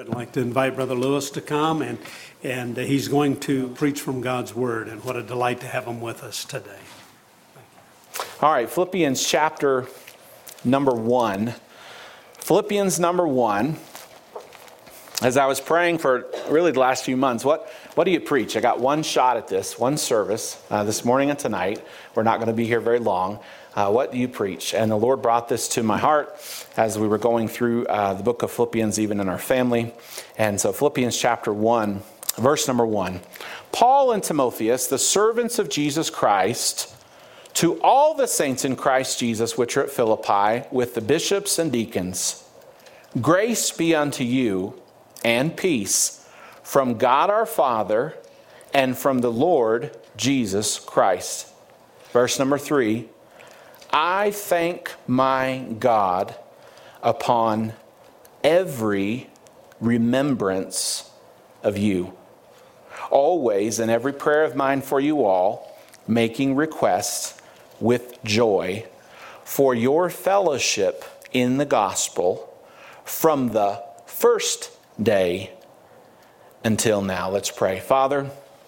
I'd like to invite Brother Lewis to come, and he's going to preach from God's Word, and what a delight to have him with us today. All right, Philippians chapter number 1. Philippians number 1. As I was praying for really the last few months, what do you preach? I got one shot at this, one service, this morning and tonight. We're not going to be here very long. What do you preach? And the Lord brought this to my heart as we were going through the book of Philippians, even in our family. And so Philippians chapter 1, verse number 1. Paul and Timotheus, the servants of Jesus Christ, to all the saints in Christ Jesus which are at Philippi, with the bishops and deacons, grace be unto you and peace from God our Father and from the Lord Jesus Christ. Verse number 3. I thank my God upon every remembrance of you, always in every prayer of mine for you all, making requests with joy for your fellowship in the gospel from the first day until now. Let's pray. Father,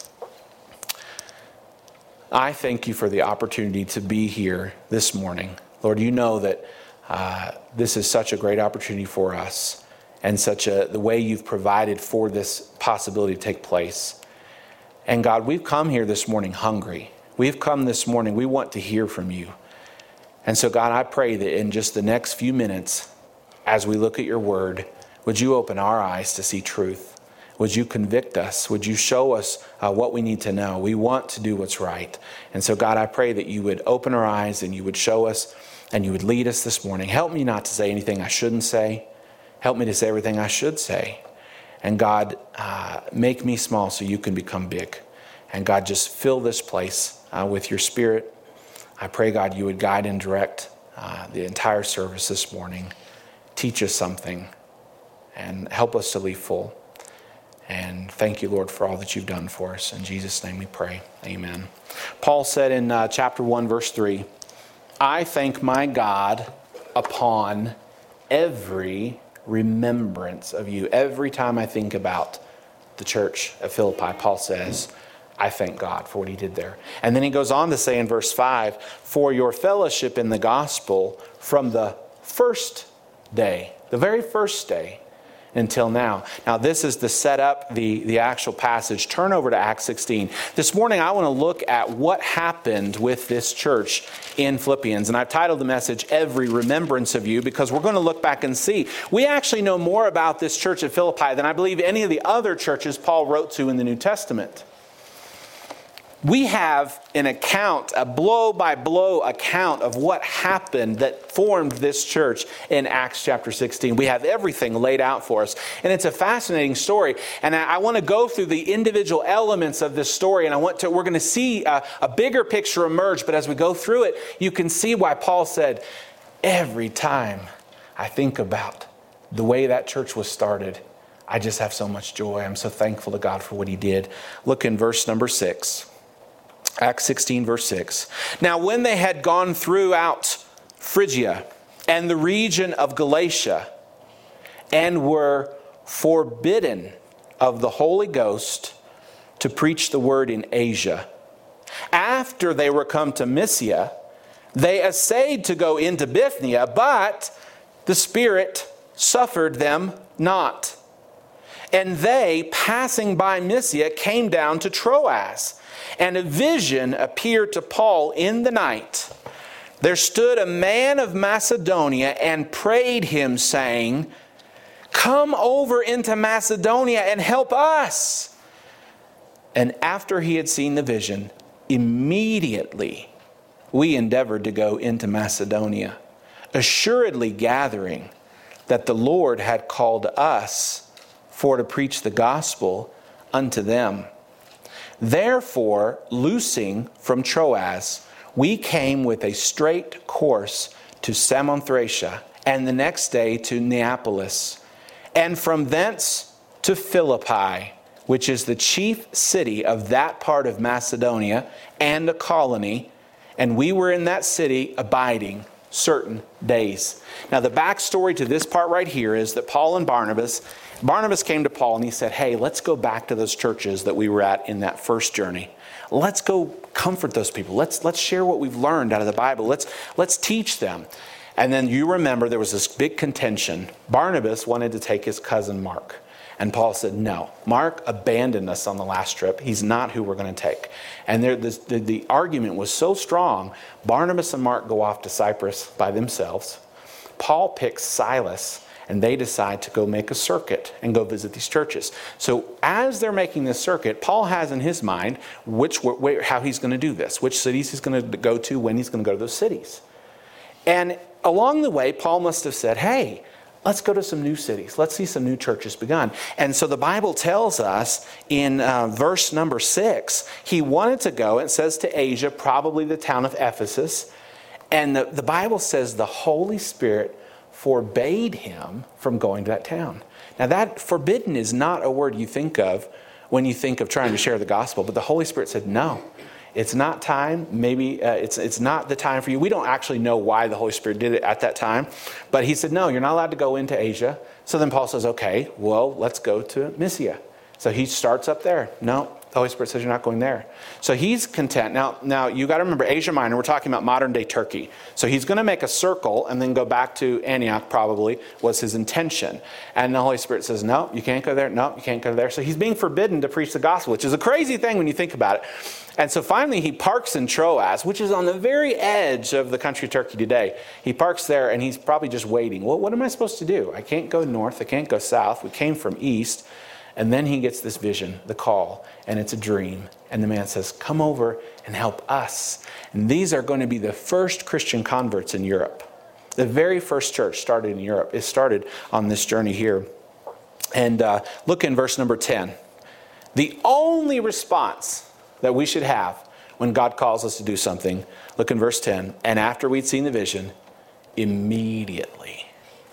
I thank you for the opportunity to be here this morning. Lord, you know that this is such a great opportunity for us, and the way you've provided for this possibility to take place. And God, we've come here this morning hungry. We've come this morning, we want to hear from you. And so God, I pray that in just the next few minutes, as we look at your word, would you open our eyes to see truth? Would you convict us? Would you show us what we need to know? We want to do what's right. And so God, I pray that you would open our eyes and you would show us and you would lead us this morning. Help me not to say anything I shouldn't say. Help me to say everything I should say. And God, make me small so you can become big. And God, just fill this place with your Spirit. I pray, God, you would guide and direct the entire service this morning. Teach us something and help us to leave full. And thank you, Lord, for all that you've done for us. In Jesus' name we pray. Amen. Paul said in chapter 1, verse 3, I thank my God upon every remembrance of you. Every time I think about the church at Philippi, Paul says, I thank God for what he did there. And then he goes on to say in verse 5, for your fellowship in the gospel from the first day, the very first day, until now. Now this is the setup, the actual passage. Turn over to Acts 16. This morning I want to look at what happened with this church in Philippians. And I've titled the message, Every Remembrance of You, because we're going to look back and see. We actually know more about this church at Philippi than I believe any of the other churches Paul wrote to in the New Testament. We have an account, a blow-by-blow account of what happened that formed this church in Acts chapter 16. We have everything laid out for us. And it's a fascinating story. And I want to go through the individual elements of this story. And we're going to see a bigger picture emerge. But as we go through it, you can see why Paul said, every time I think about the way that church was started, I just have so much joy. I'm so thankful to God for what he did. Look in verse number 6. Acts 16, verse 6. Now when they had gone throughout Phrygia and the region of Galatia and were forbidden of the Holy Ghost to preach the word in Asia, after they were come to Mysia, they essayed to go into Bithynia, but the Spirit suffered them not. And they, passing by Mysia, came down to Troas. And a vision appeared to Paul in the night. There stood a man of Macedonia and prayed him, saying, come over into Macedonia and help us. And after he had seen the vision, immediately we endeavored to go into Macedonia, assuredly gathering that the Lord had called us for to preach the gospel unto them. Therefore, loosing from Troas, we came with a straight course to Samothracia, and the next day to Neapolis, and from thence to Philippi, which is the chief city of that part of Macedonia, and a colony, and we were in that city abiding certain days. Now the backstory to this part right here is that Paul and Barnabas Barnabas came to Paul and he said, hey, let's go back to those churches that we were at in that first journey. Let's go comfort those people. Let's share what we've learned out of the Bible. Let's teach them. And then you remember there was this big contention. Barnabas wanted to take his cousin Mark. And Paul said, no, Mark abandoned us on the last trip. He's not who we're going to take. And the argument was so strong, Barnabas and Mark go off to Cyprus by themselves. Paul picks Silas, and they decide to go make a circuit and go visit these churches. So as they're making this circuit, Paul has in his mind how he's going to do this, which cities he's going to go to, when he's going to go to those cities. And along the way, Paul must have said, hey, let's go to some new cities. Let's see some new churches begun. And so the Bible tells us in verse number 6, he wanted to go, it says to Asia, probably the town of Ephesus. And the Bible says the Holy Spirit forbade him from going to that town. Now that forbidden is not a word you think of when you think of trying to share the gospel. But the Holy Spirit said, no, it's not time. Maybe it's not the time for you. We don't actually know why the Holy Spirit did it at that time. But he said, no, you're not allowed to go into Asia. So then Paul says, okay, well, let's go to Mysia. So he starts up there. No, the Holy Spirit says you're not going there. So he's content. Now you got to remember, Asia Minor, we're talking about modern day Turkey. So he's going to make a circle and then go back to Antioch, probably, was his intention. And the Holy Spirit says, no, you can't go there. No, you can't go there. So he's being forbidden to preach the gospel, which is a crazy thing when you think about it. And so finally he parks in Troas, which is on the very edge of the country of Turkey today. He parks there and he's probably just waiting. Well, what am I supposed to do? I can't go north. I can't go south. We came from east. And then he gets this vision, the call, and it's a dream. And the man says, come over and help us. And these are going to be the first Christian converts in Europe. The very first church started in Europe. It started on this journey here. And look in verse number 10. The only response that we should have when God calls us to do something, look in verse 10. And after we'd seen the vision, immediately.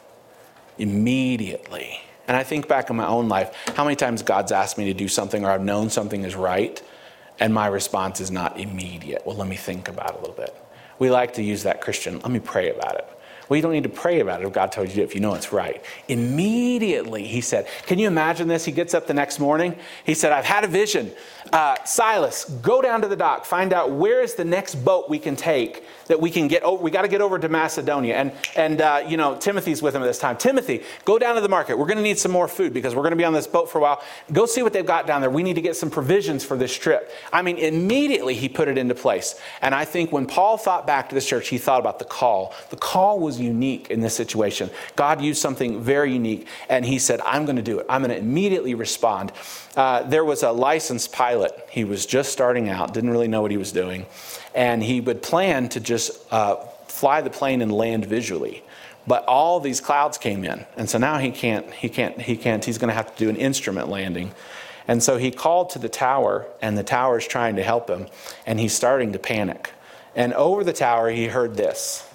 And I think back in my own life, how many times God's asked me to do something or I've known something is right, and my response is not immediate. Well, let me think about it a little bit. We like to use that Christian, let me pray about it. Well, you don't need to pray about it if God told you to, if you know it's right. Immediately, he said, can you imagine this? He gets up the next morning. He said, I've had a vision. Silas, go down to the dock. Find out where is the next boat we can take that we can get over. We got to get over to Macedonia. And Timothy's with him at this time. Timothy, go down to the market. We're going to need some more food because we're going to be on this boat for a while. Go see what they've got down there. We need to get some provisions for this trip. I mean, immediately he put it into place. And I think when Paul thought back to this church, he thought about the call. The call was unique in this situation. God used something very unique. And he said, I'm going to do it. I'm going to immediately respond. There was a licensed pilot. He was just starting out, didn't really know what he was doing. And he would plan to just fly the plane and land visually. But all these clouds came in. And so now he can't. He's going to have to do an instrument landing. And so he called to the tower, and the tower's trying to help him. And he's starting to panic. And over the tower, he heard this.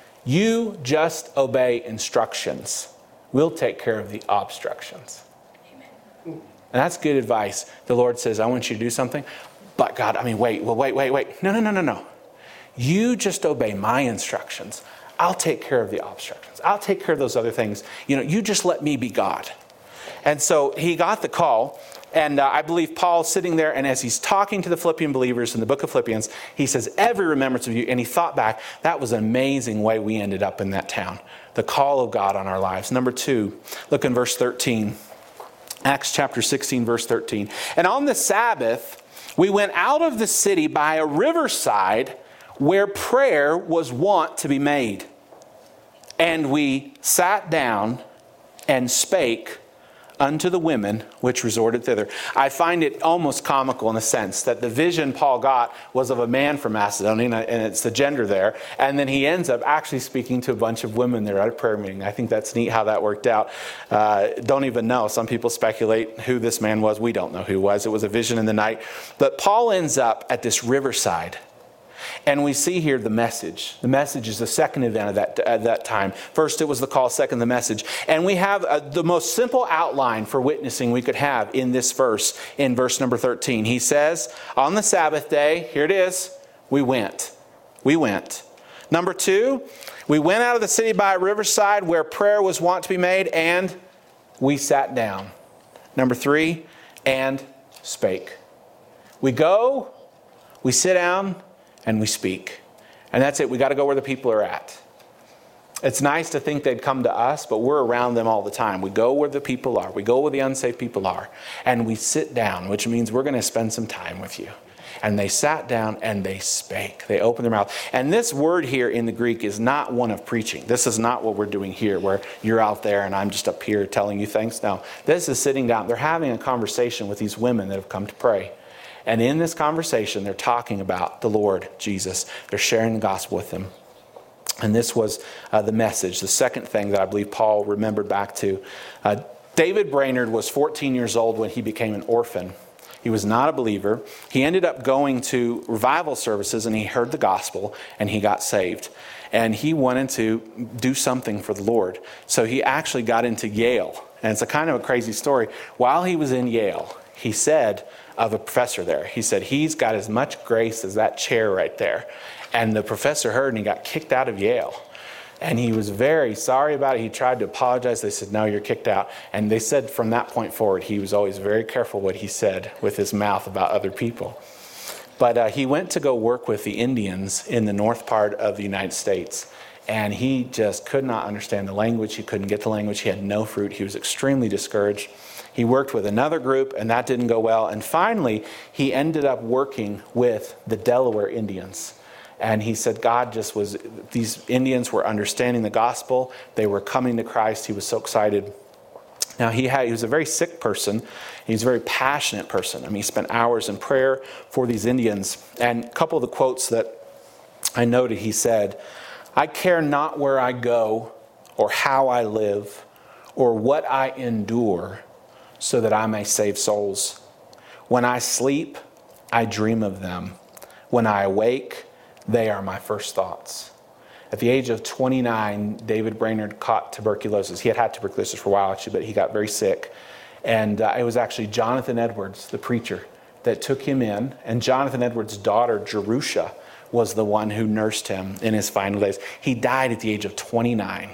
You just obey instructions. We'll take care of the obstructions. Amen. And that's good advice. The Lord says, I want you to do something. But God, wait. No. You just obey my instructions. I'll take care of the obstructions. I'll take care of those other things. You just let me be God. And so he got the call. And I believe Paul's sitting there, and as he's talking to the Philippian believers in the book of Philippians, he says, every remembrance of you. And he thought back, that was an amazing way we ended up in that town. The call of God on our lives. Number 2, look in verse 13. Acts chapter 16, verse 13. And on the Sabbath, we went out of the city by a riverside where prayer was wont to be made. And we sat down and spake unto the women which resorted thither. I find it almost comical in a sense that the vision Paul got was of a man from Macedonia, and it's the gender there. And then he ends up actually speaking to a bunch of women there at a prayer meeting. I think that's neat how that worked out. Don't even know. Some people speculate who this man was. We don't know who it was. It was a vision in the night. But Paul ends up at this riverside. And we see here the message. The message is the second event at that time. First, it was the call. Second, the message. And we have the most simple outline for witnessing we could have in this verse, in verse number 13. He says, on the Sabbath day, here it is, we went. Number 2, we went out of the city by a riverside where prayer was wont to be made and we sat down. Number 3, and spake. We go, we sit down, and we speak. And that's it. We got to go where the people are at. It's nice to think they'd come to us, but we're around them all the time. We go where the people are. We go where the unsaved people are. And we sit down, which means we're going to spend some time with you. And they sat down and they spake. They opened their mouth. And this word here in the Greek is not one of preaching. This is not what we're doing here, where you're out there and I'm just up here telling you things. No, this is sitting down. They're having a conversation with these women that have come to pray. And in this conversation, they're talking about the Lord Jesus. They're sharing the gospel with them. And this was the message. The second thing that I believe Paul remembered back to. David Brainerd was 14 years old when he became an orphan. He was not a believer. He ended up going to revival services and he heard the gospel and he got saved. And he wanted to do something for the Lord. So he actually got into Yale. And it's a kind of a crazy story. While he was in Yale, he said of a professor there, he said, he's got as much grace as that chair right there. And the professor heard and he got kicked out of Yale. And he was very sorry about it. He tried to apologize. They said, no, you're kicked out. And they said from that point forward, he was always very careful what he said with his mouth about other people. But he went to go work with the Indians in the north part of the United States. And he just could not understand the language. He couldn't get the language. He had no fruit. He was extremely discouraged. He worked with another group, and that didn't go well. And finally, he ended up working with the Delaware Indians. And he said these Indians were understanding the gospel. They were coming to Christ. He was so excited. Now, he was a very sick person. He was a very passionate person. I mean, he spent hours in prayer for these Indians. And a couple of the quotes that I noted, he said, I care not where I go or how I live or what I endure so that I may save souls. When I sleep, I dream of them. When I awake, they are my first thoughts. At the age of 29, David Brainerd caught tuberculosis. He had had tuberculosis for a while, actually, but he got very sick. And it was actually Jonathan Edwards, the preacher, that took him in. And Jonathan Edwards' daughter, Jerusha, was the one who nursed him in his final days. He died at the age of 29.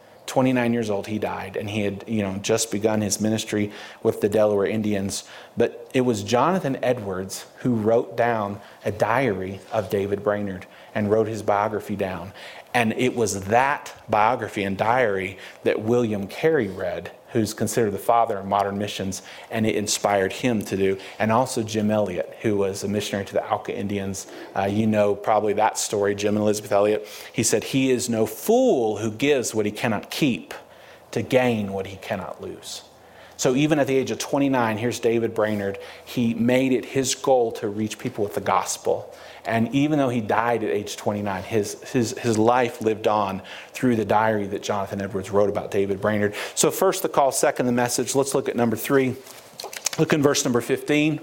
29 years old, he died, and he had, just begun his ministry with the Delaware Indians. But it was Jonathan Edwards who wrote down a diary of David Brainerd and wrote his biography down. And it was that biography and diary that William Carey read, who's considered the father of modern missions, and it inspired him to do. And also Jim Elliot, who was a missionary to the Auca Indians. Probably that story, Jim and Elizabeth Elliot. He said, he is no fool who gives what he cannot keep to gain what he cannot lose. So even at the age of 29, here's David Brainerd. He made it his goal to reach people with the gospel. And even though he died at age 29, his life lived on through the diary that Jonathan Edwards wrote about David Brainerd. So first the call, second the message. Let's look at number 3. Look in verse number 15.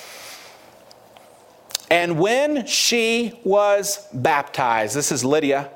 And when she was baptized, this is Lydia,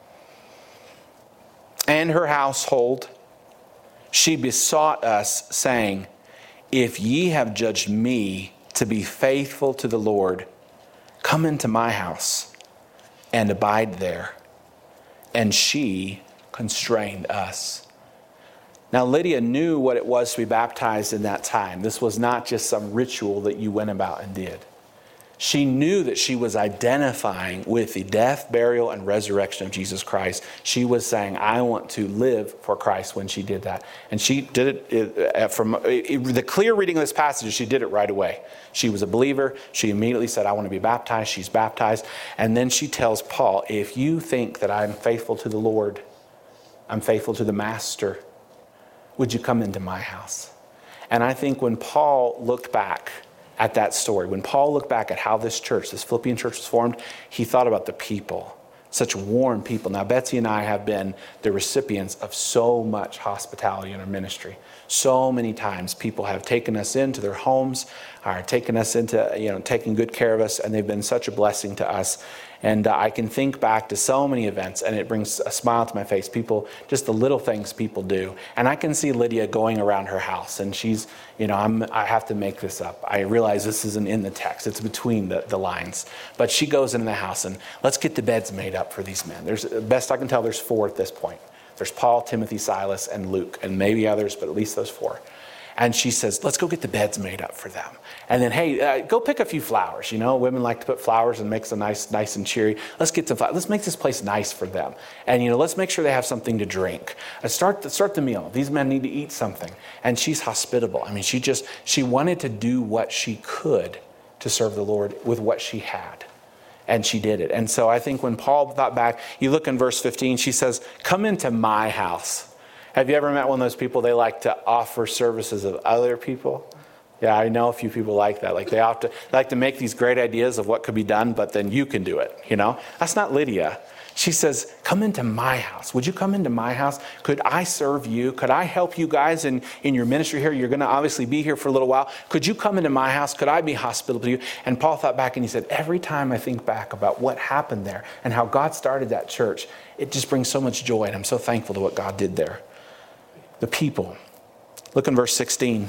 and her household, she besought us, saying, if ye have judged me to be faithful to the Lord, come into my house and abide there. And she constrained us. Now, Lydia knew what it was to be baptized in that time. This was not just some ritual that you went about and did. She knew that she was identifying with the death, burial, and resurrection of Jesus Christ. She was saying, I want to live for Christ when she did that. And she did it from the clear reading of this passage, she did it right away. She was a believer. She immediately said, I want to be baptized. She's baptized. And then she tells Paul, if you think that I'm faithful to the Lord, I'm faithful to the Master, would you come into my house? And I think when Paul looked back at that story, when Paul looked back at how this Philippian church was formed, he thought about the people, such warm people. Now, Betsy and I have been the recipients of so much hospitality in our ministry. So many times people have taken us into their homes, or taken us into, taking good care of us, and they've been such a blessing to us. And I can think back to so many events, and it brings a smile to my face. People, just the little things people do. And I can see Lydia going around her house, and she's, I have to make this up. I realize this isn't in the text. It's between the lines. But she goes into the house, and let's get the beds made up for these men. Best I can tell, there's 4 at this point. There's Paul, Timothy, Silas, and Luke, and maybe others, but at least those 4. And she says, let's go get the beds made up for them. And then, hey, go pick a few flowers. You know, women like to put flowers and makes them nice and cheery. Let's get some flowers. Let's make this place nice for them. And, you know, let's make sure they have something to drink. Start the meal. These men need to eat something. And she's hospitable. I mean, she wanted to do what she could to serve the Lord with what she had. And she did it. And so I think when Paul thought back, you look in verse 15, she says, come into my house. Have you ever met one of those people, they like to offer services of other people? Yeah, I know a few people like that. Like they like to make these great ideas of what could be done, but then you can do it, you know? That's not Lydia. She says, come into my house. Would you come into my house? Could I serve you? Could I help you guys in your ministry here? You're going to obviously be here for a little while. Could you come into my house? Could I be hospitable to you? And Paul thought back and he said, every time I think back about what happened there and how God started that church, it just brings so much joy. And I'm so thankful to what God did there. The people. Look in verse 16.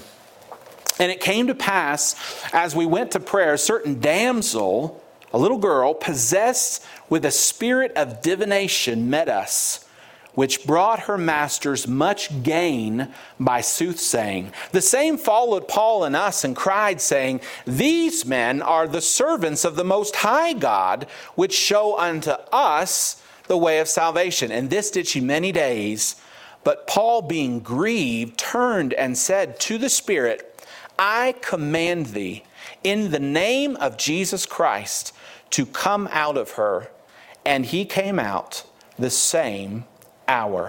And it came to pass, as we went to prayer, a certain damsel, a little girl, possessed with a spirit of divination, met us, which brought her masters much gain by soothsaying. The same followed Paul and us and cried, saying, these men are the servants of the Most High God, which show unto us the way of salvation. And this did she many days. But Paul, being grieved, turned and said to the Spirit, I command thee, in the name of Jesus Christ, to come out of her. And he came out the same hour.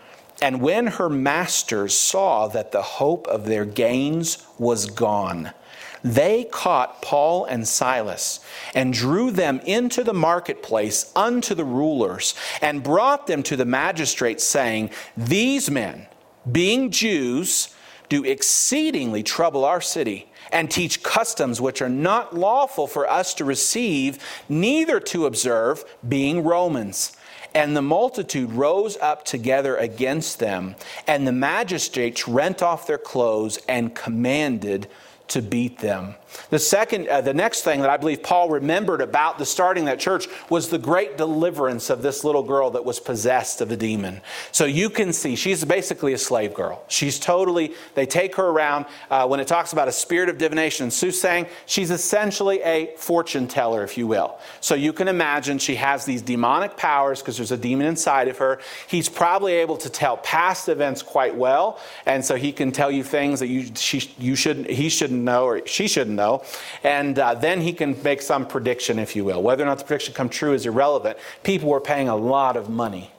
And when her masters saw that the hope of their gains was gone, they caught Paul and Silas and drew them into the marketplace unto the rulers and brought them to the magistrates, saying, these men, being Jews, do exceedingly trouble our city and teach customs which are not lawful for us to receive, neither to observe, being Romans. And the multitude rose up together against them, and the magistrates rent off their clothes and commanded to beat them. The next thing that I believe Paul remembered about the starting that church was the great deliverance of this little girl that was possessed of a demon. So you can see she's basically a slave girl. They take her around. When it talks about a spirit of divination and soothsaying, she's essentially a fortune teller, if you will. So you can imagine she has these demonic powers because there's a demon inside of her. He's probably able to tell past events quite well. And so he can tell you things that he shouldn't know or she shouldn't know. And then he can make some prediction, if you will. Whether or not the prediction come true is irrelevant. People were paying a lot of money.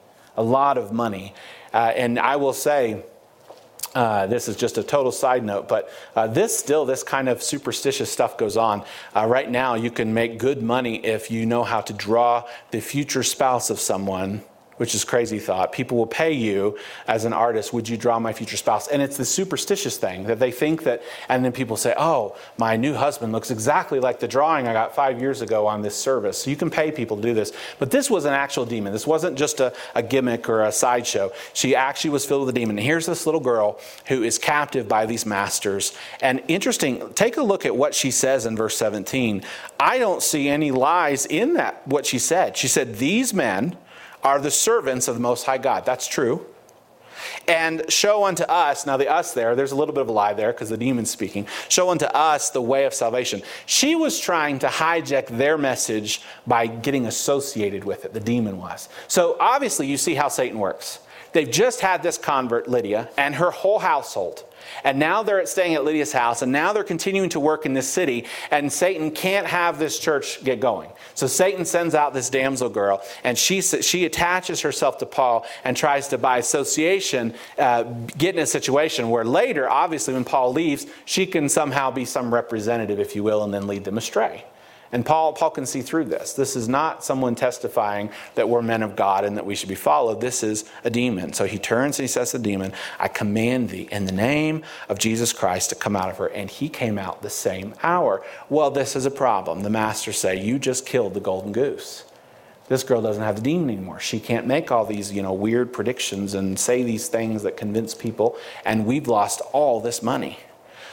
And I will say, this is just a total side note, but this kind of superstitious stuff goes on. Right now, you can make good money if you know how to draw the future spouse of someone, which is crazy thought. People will pay you as an artist, would you draw my future spouse? And it's the superstitious thing that they think that, and then people say, oh, my new husband looks exactly like the drawing I got 5 years ago on this service. So you can pay people to do this. But this was an actual demon. This wasn't just a gimmick or a sideshow. She actually was filled with a demon. And here's this little girl who is captive by these masters. And interesting, take a look at what she says in verse 17. I don't see any lies in that, what she said. She said, these men are the servants of the Most High God. That's true. And show unto us, now the us there's a little bit of a lie there because the demon's speaking. Show unto us the way of salvation. She was trying to hijack their message by getting associated with it. The demon was. So obviously you see how Satan works. They've just had this convert, Lydia, and her whole household. And now they're staying at Lydia's house, and now they're continuing to work in this city, and Satan can't have this church get going. So Satan sends out this damsel girl, and she attaches herself to Paul and tries to, by association, get in a situation where later, obviously, when Paul leaves, she can somehow be some representative, if you will, and then lead them astray. And Paul can see through this. This is not someone testifying that we're men of God and that we should be followed. This is a demon. So he turns and he says to the demon, I command thee in the name of Jesus Christ to come out of her. And he came out the same hour. Well, this is a problem. The masters say, you just killed the golden goose. This girl doesn't have the demon anymore. She can't make all these, weird predictions and say these things that convince people. And we've lost all this money.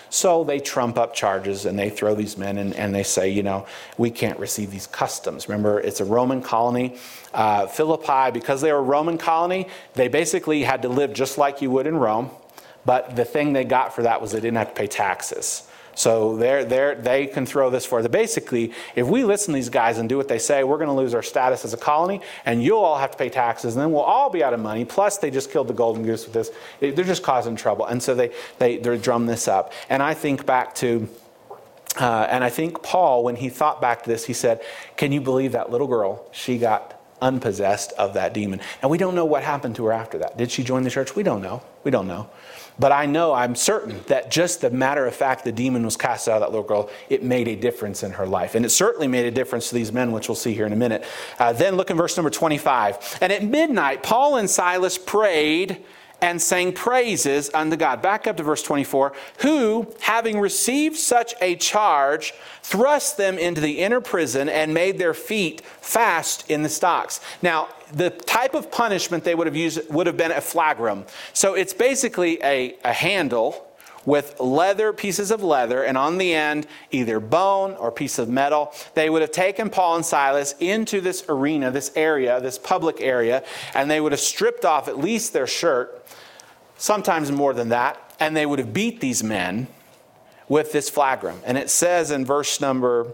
So they trump up charges and they throw these men and they say, we can't receive these customs. Remember, it's a Roman colony. Philippi, because they were a Roman colony, they basically had to live just like you would in Rome. But the thing they got for that was they didn't have to pay taxes. So they can throw this for it. Basically, if we listen to these guys and do what they say, we're going to lose our status as a colony, and you'll all have to pay taxes, and then we'll all be out of money. Plus, they just killed the golden goose with this. They're just causing trouble. And so they drum this up. And I think back to, and I think Paul, when he thought back to this, he said, can you believe that little girl, she got unpossessed of that demon? And we don't know what happened to her after that. Did she join the church? We don't know. But I'm certain that just the matter of fact the demon was cast out of that little girl, it made a difference in her life. And it certainly made a difference to these men, which we'll see here in a minute. Then look in verse number 25. And at midnight, Paul and Silas prayed and sang praises unto God. Back up to verse 24. Who, having received such a charge, thrust them into the inner prison and made their feet fast in the stocks. Now, the type of punishment they would have used would have been a flagrum. So it's basically a handle with pieces of leather, and on the end, either bone or piece of metal. They would have taken Paul and Silas into this arena, this area, this public area, and they would have stripped off at least their shirt, sometimes more than that, and they would have beat these men with this flagrum. And it says in verse number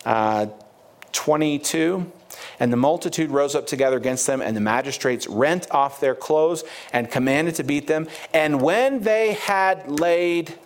22, and the multitude rose up together against them, and the magistrates rent off their clothes and commanded to beat them. And when they had laid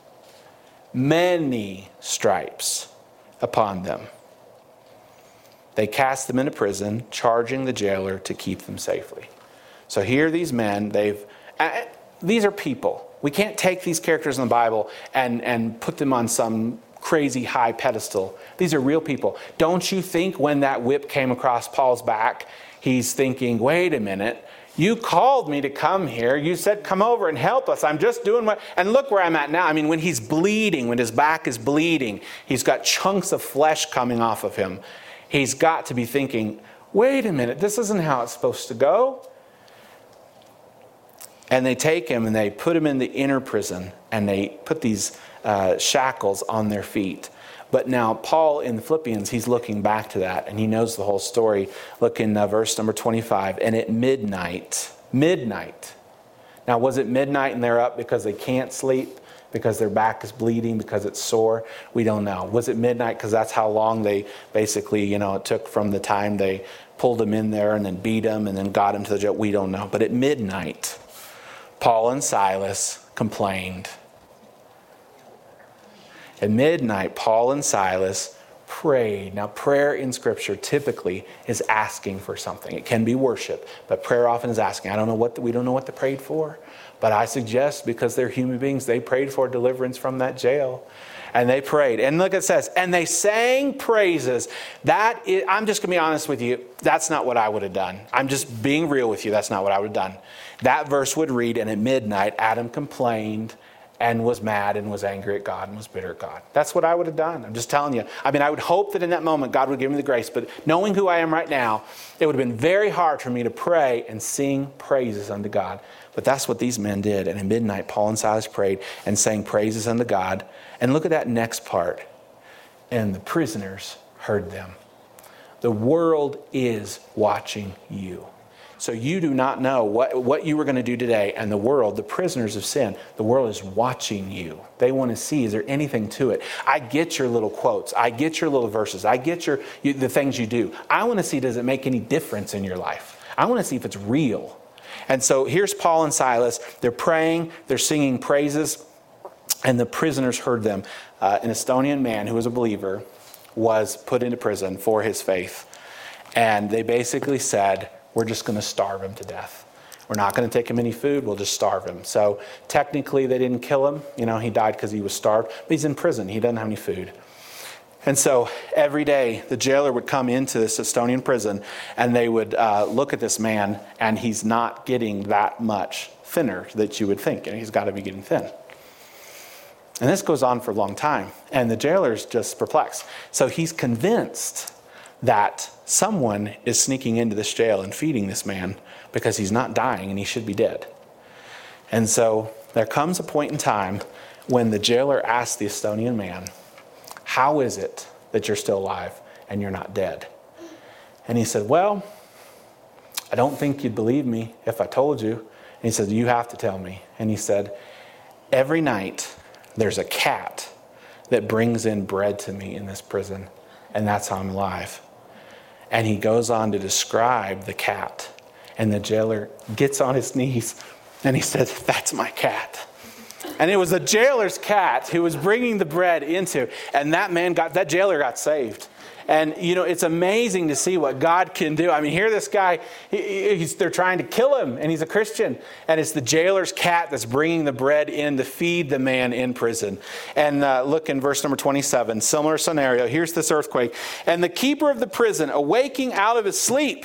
many stripes upon them, they cast them into prison, charging the jailer to keep them safely. So here these men, these are people. We can't take these characters in the Bible and put them on some crazy high pedestal. These are real people. Don't you think when that whip came across Paul's back, he's thinking, wait a minute, you called me to come here. You said, come over and help us. I'm just doing and look where I'm at now. I mean, when he's bleeding, when his back is bleeding, he's got chunks of flesh coming off of him. He's got to be thinking, wait a minute, this isn't how it's supposed to go. And they take him and they put him in the inner prison, and they put these shackles on their feet. But now Paul in Philippians, he's looking back to that, and he knows the whole story. Look in verse number 25. And at midnight. Now, was it midnight and they're up because they can't sleep, because their back is bleeding, because it's sore? We don't know. Was it midnight because that's how long they basically, it took from the time they pulled him in there and then beat him and then got him to the jail? We don't know. But at midnight, Paul and Silas complained. At midnight, Paul and Silas prayed. Now, prayer in Scripture typically is asking for something. It can be worship, but prayer often is asking. We don't know what they prayed for, but I suggest, because they're human beings, they prayed for deliverance from that jail. And they prayed. And look, it says, and they sang praises. I'm just going to be honest with you, that's not what I would have done. I'm just being real with you. That's not what I would have done. That verse would read, and at midnight, Adam complained and was mad and was angry at God and was bitter at God. That's what I would have done. I'm just telling you. I mean, I would hope that in that moment God would give me the grace. But knowing who I am right now, it would have been very hard for me to pray and sing praises unto God. But that's what these men did. And at midnight, Paul and Silas prayed and sang praises unto God. And look at that next part. And the prisoners heard them. The world is watching you. So you do not know what you were going to do today. And the world, the prisoners of sin, the world is watching you. They want to see, is there anything to it? I get your little quotes. I get your little verses. I get the things you do. I want to see, does it make any difference in your life? I want to see if it's real. And so here's Paul and Silas. They're praying. They're singing praises. And the prisoners heard them. An Estonian man who was a believer was put into prison for his faith. And they basically said, we're just going to starve him to death. We're not going to take him any food. We'll just starve him. So technically they didn't kill him. He died because he was starved. But he's in prison. He doesn't have any food. And so every day the jailer would come into this Estonian prison, and they would look at this man, and he's not getting that much thinner that you would think. He's got to be getting thin. And this goes on for a long time. And the jailer's just perplexed. So he's convinced that someone is sneaking into this jail and feeding this man because he's not dying and he should be dead. And so there comes a point in time when the jailer asked the Estonian man, how is it that you're still alive and you're not dead? And he said, well, I don't think you'd believe me if I told you. And he said, you have to tell me. And he said, every night there's a cat that brings in bread to me in this prison, and that's how I'm alive. And he goes on to describe the cat. And the jailer gets on his knees and he said, that's my cat. And it was the jailer's cat who was bringing the bread into, and that jailer got saved. And, it's amazing to see what God can do. I mean, here this guy, they're trying to kill him, and he's a Christian. And it's the jailer's cat that's bringing the bread in to feed the man in prison. And look in verse number 27, similar scenario. Here's this earthquake. And the keeper of the prison, awaking out of his sleep,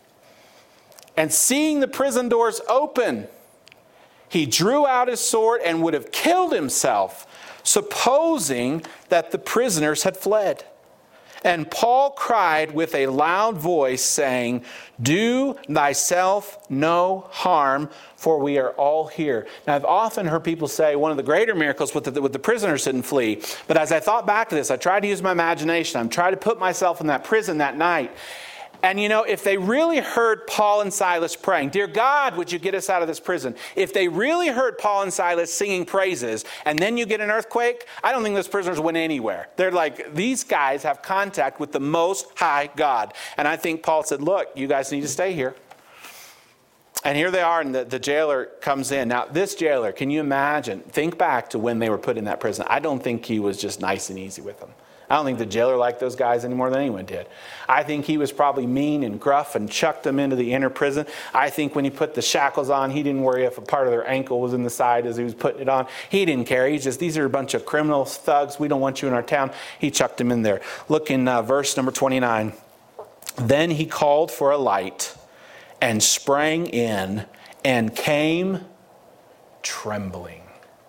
and seeing the prison doors open, he drew out his sword and would have killed himself, supposing that the prisoners had fled. And Paul cried with a loud voice, saying, do thyself no harm, for we are all here. Now, I've often heard people say one of the greater miracles with the prisoners didn't flee. But as I thought back to this, I tried to use my imagination. I'm trying to put myself in that prison that night. And if they really heard Paul and Silas praying, dear God, would you get us out of this prison? If they really heard Paul and Silas singing praises, and then you get an earthquake, I don't think those prisoners went anywhere. They're like, these guys have contact with the Most High God. And I think Paul said, look, you guys need to stay here. And here they are, and the jailer comes in. Now, this jailer, can you imagine? Think back to when they were put in that prison. I don't think he was just nice and easy with them. I don't think the jailer liked those guys any more than anyone did. I think he was probably mean and gruff and chucked them into the inner prison. I think when he put the shackles on, he didn't worry if a part of their ankle was in the side as he was putting it on. He didn't care. He's just, these are a bunch of criminals, thugs. We don't want you in our town. He chucked them in there. Look in verse number 29. Then he called for a light and sprang in and came trembling.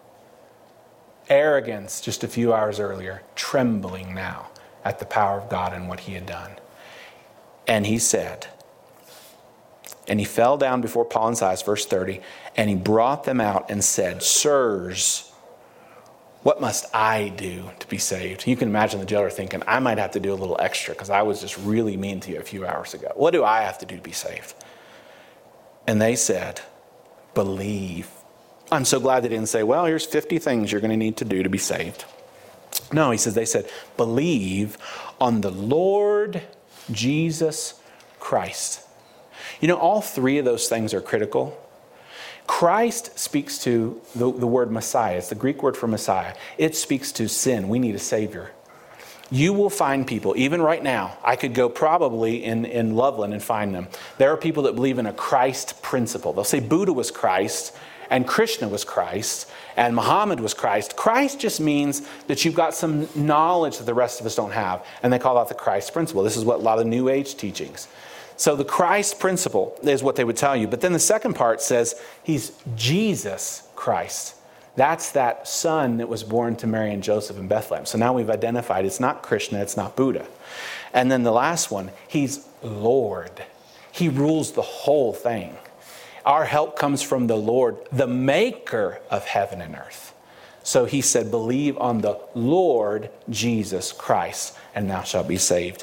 Arrogance just a few hours earlier, trembling now at the power of God and what he had done. And he said, and he fell down before Paul and Silas, verse 30, and he brought them out and said, sirs, what must I do to be saved? You can imagine the jailer thinking, I might have to do a little extra because I was just really mean to you a few hours ago. What do I have to do to be saved? And they said, believe. I'm so glad they didn't say, well, here's 50 things you're going to need to do to be saved. No, they said, believe on the Lord Jesus Christ. All three of those things are critical. Christ speaks to the word Messiah. It's the Greek word for Messiah. It speaks to sin. We need a Savior. You will find people, even right now, I could go probably in Loveland and find them. There are people that believe in a Christ principle. They'll say Buddha was Christ, and Krishna was Christ, and Muhammad was Christ. Christ just means that you've got some knowledge that the rest of us don't have. And they call that the Christ principle. This is what a lot of New Age teachings. So the Christ principle is what they would tell you. But then the second part says he's Jesus Christ. That's that son that was born to Mary and Joseph in Bethlehem. So now we've identified it's not Krishna, it's not Buddha. And then the last one, he's Lord. He rules the whole thing. Our help comes from the Lord, the maker of heaven and earth. So he said, believe on the Lord Jesus Christ, and thou shalt be saved.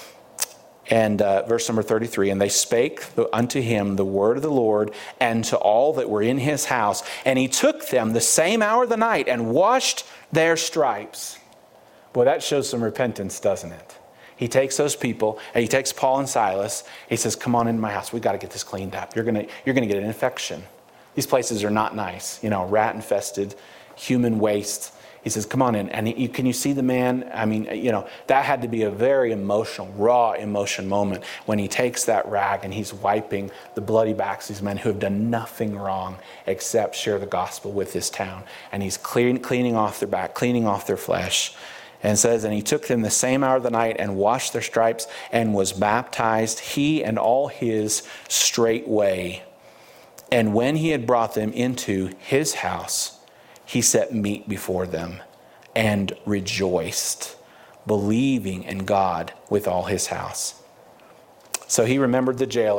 And verse number 33, and they spake unto him the word of the Lord, and to all that were in his house. And he took them the same hour of the night, and washed their stripes. Boy, that shows some repentance, doesn't it? He takes those people, and he takes Paul and Silas. He says, come on into my house. We've got to get this cleaned up. You're gonna get an infection. These places are not nice. Rat-infested, human waste. He says, come on in. And can you see the man? I mean, that had to be a very emotional, raw emotion moment when he takes that rag and he's wiping the bloody backs of these men who have done nothing wrong except share the gospel with this town. And he's cleaning off their back, cleaning off their flesh. And says, and he took them the same hour of the night and washed their stripes and was baptized, he and all his straightway. And when he had brought them into his house, he set meat before them and rejoiced, believing in God with all his house. So he remembered the jailer.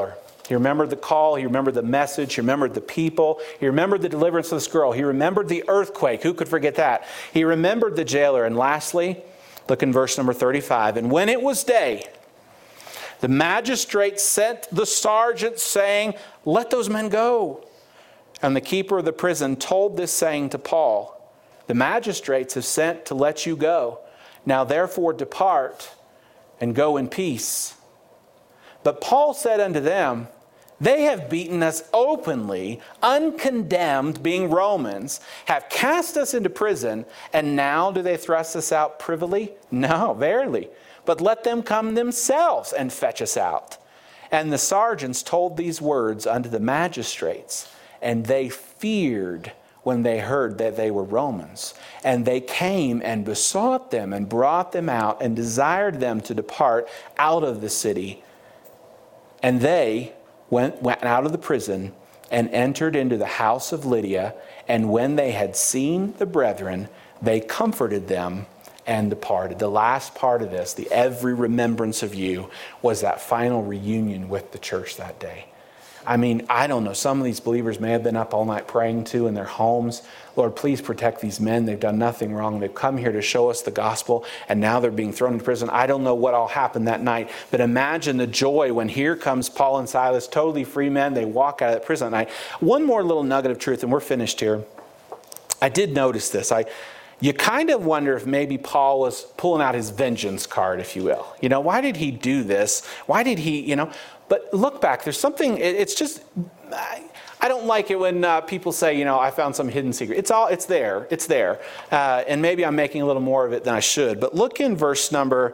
He remembered the call. He remembered the message. He remembered the people. He remembered the deliverance of this girl. He remembered the earthquake. Who could forget that? He remembered the jailer. And lastly, look in verse number 35. And when it was day, the magistrate sent the sergeant, saying, "Let those men go." And the keeper of the prison told this saying to Paul, "The magistrates have sent to let you go. Now therefore depart and go in peace." But Paul said unto them, "They have beaten us openly, uncondemned, being Romans, have cast us into prison, and now do they thrust us out privily? No, verily. But let them come themselves and fetch us out." And the sergeants told these words unto the magistrates, and they feared when they heard that they were Romans. And they came and besought them and brought them out and desired them to depart out of the city. And they went out of the prison and entered into the house of Lydia. And when they had seen the brethren, they comforted them and departed. The last part of this, the every remembrance of you, was that final reunion with the church that day. I mean, I don't know. Some of these believers may have been up all night praying too in their homes. Lord, please protect these men. They've done nothing wrong. They've come here to show us the gospel, and now they're being thrown into prison. I don't know what all happened that night, but imagine the joy when here comes Paul and Silas, totally free men. They walk out of the prison at night. One more little nugget of truth, and we're finished here. I did notice this. You kind of wonder if maybe Paul was pulling out his vengeance card, if you will. You know, why did he do this? Why did he, But look back, there's something, it's just, I don't like it when people say, I found some hidden secret. It's there. And maybe I'm making a little more of it than I should. But look in verse number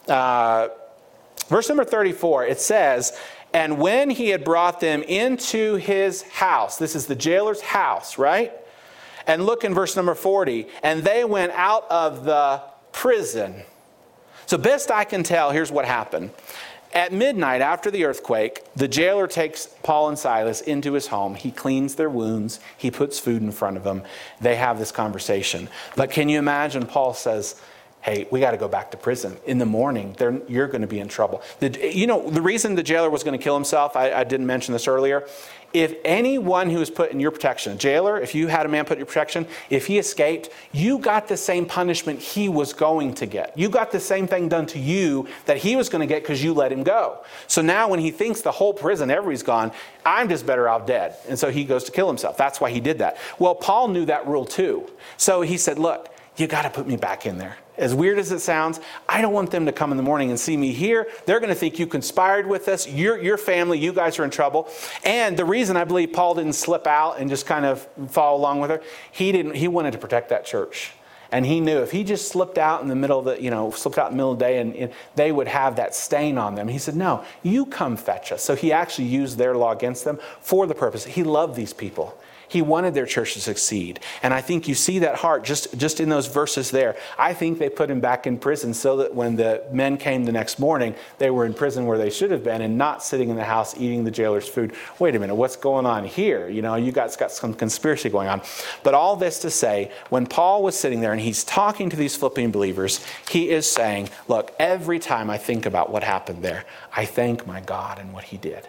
34. It says, "And when he had brought them into his house," this is the jailer's house, right? And look in verse number 40, "And they went out of the prison." So best I can tell, here's what happened. At midnight, after the earthquake, the jailer takes Paul and Silas into his home. He cleans their wounds. He puts food in front of them. They have this conversation. But can you imagine Paul says, "Hey, we got to go back to prison. In the morning, you're going to be in trouble." The reason the jailer was going to kill himself, I didn't mention this earlier. If anyone who was put in your protection, a jailer, if you had a man put in your protection, if he escaped, you got the same punishment he was going to get. You got the same thing done to you that he was going to get because you let him go. So now when he thinks the whole prison, everybody's gone, I'm just better off dead. And so he goes to kill himself. That's why he did that. Well, Paul knew that rule too. So he said, "Look, you got to put me back in there. As weird as it sounds, I don't want them to come in the morning and see me here. They're going to think you conspired with us. Your family, you guys are in trouble." And the reason I believe Paul didn't slip out and just kind of follow along with her, he wanted to protect that church. And he knew if he just slipped out in the middle of the, slipped out in the middle of the day and they would have that stain on them. He said, "No, you come fetch us." So he actually used their law against them for the purpose. He loved these people. He wanted their church to succeed. And I think you see that heart just in those verses there. I think they put him back in prison so that when the men came the next morning, they were in prison where they should have been and not sitting in the house eating the jailer's food. Wait a minute, what's going on here? You guys got some conspiracy going on. But all this to say, when Paul was sitting there and he's talking to these Philippian believers, he is saying, look, every time I think about what happened there, I thank my God and what he did.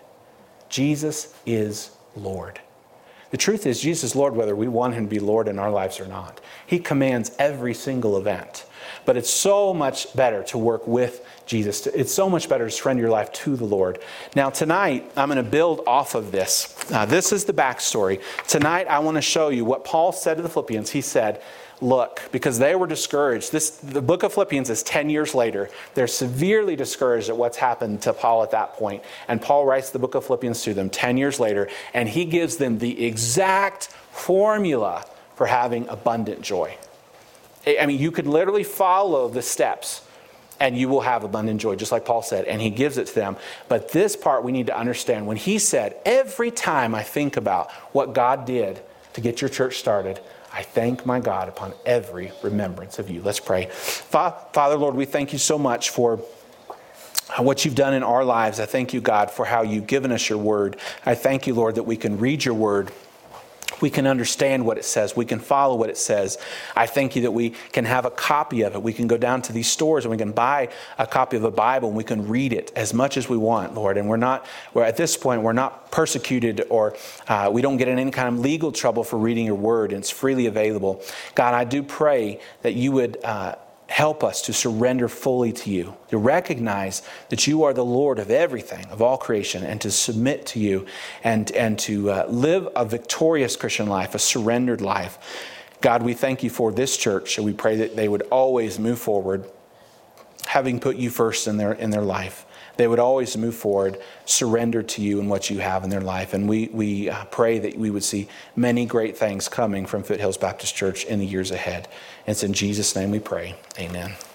Jesus is Lord. The truth is, Jesus is Lord whether we want him to be Lord in our lives or not. He commands every single event. But it's so much better to work with Jesus. It's so much better to surrender your life to the Lord. Now tonight, I'm going to build off of this. This is the backstory. Tonight, I want to show you what Paul said to the Philippians. He said, look, because they were discouraged. The book of Philippians is 10 years later. They're severely discouraged at what's happened to Paul at that point. And Paul writes the book of Philippians to them 10 years later. And he gives them the exact formula for having abundant joy. I mean, you could literally follow the steps and you will have abundant joy, just like Paul said. And he gives it to them. But this part we need to understand. When he said, every time I think about what God did to get your church started, I thank my God upon every remembrance of you. Let's pray. Father, Lord, we thank you so much for what you've done in our lives. I thank you, God, for how you've given us your word. I thank you, Lord, that we can read your word. we can understand what it says. We can follow what it says. I thank you that we can have a copy of it. We can go down to these stores and we can buy a copy of a Bible and we can read it as much as we want, Lord. And we're at this point, we're not persecuted or we don't get in any kind of legal trouble for reading your word, and it's freely available. God, I do pray that you would help us to surrender fully to you, to recognize that you are the Lord of everything, of all creation, and to submit to you and to live a victorious Christian life, a surrendered life. God, we thank you for this church, and we pray that they would always move forward, having put you first in their life. They would always move forward, surrender to you and what you have in their life. And we pray that we would see many great things coming from Foothills Baptist Church in the years ahead. And it's in Jesus' name we pray. Amen.